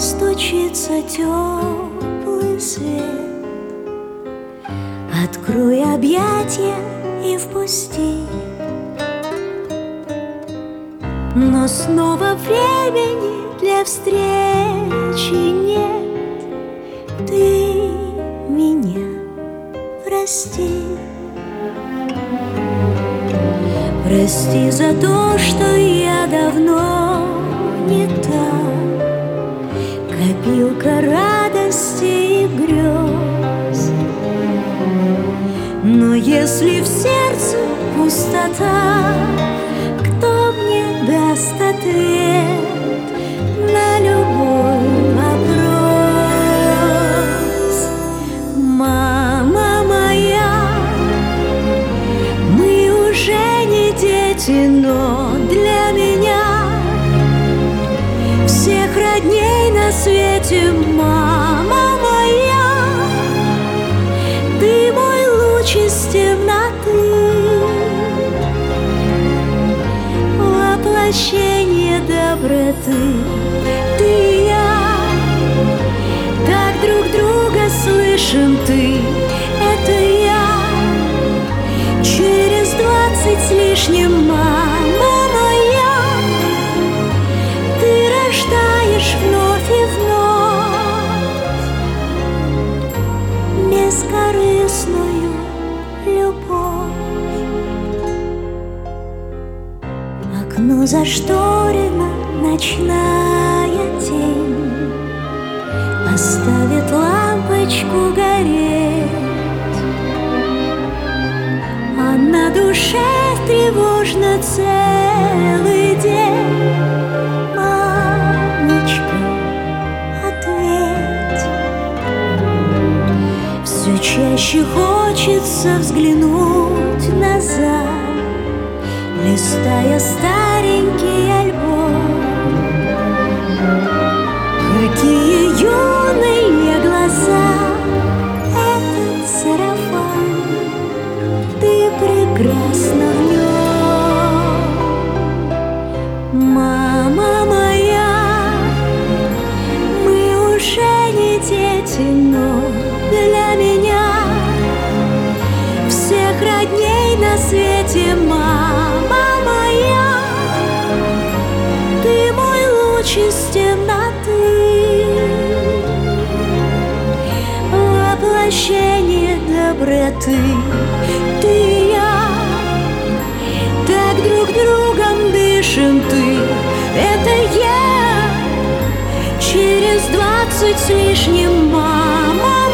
стучится теплый свет. Открой объятия и впусти. Но снова времени для встречи нет. Ты меня прости. Прости за то, что я давно не та копилка радости и грез. Но если в сердце пустота, кто мне даст ответ на любой вопрос? Мама моя, мы уже не дети, но для меня всех родней на свете. Мама моя, ты мой луч из темноты, воплощение доброты. Ты и я так друг друга слышим. Ты — это я. Через 20 с лишним, мама моя, ты рождаешь вновь и вновь бескорыстную любовь. Окно зашторено, ночная тень оставит лампочку гореть, а на душе тревожно целый день. Мамочка, ответь. Все чаще хочется взглянуть назад, листая старенький альбом. Какие юные глаза, этот сарафан, ты прекрасна в нем. Мама моя, мы уже не дети, но для меня всех родней на свете. Мама моя, ты мой луч из темноты, воплощение доброты. Ты и я так друг другом дышим. Ты — это я. Через 20 с лишним, мама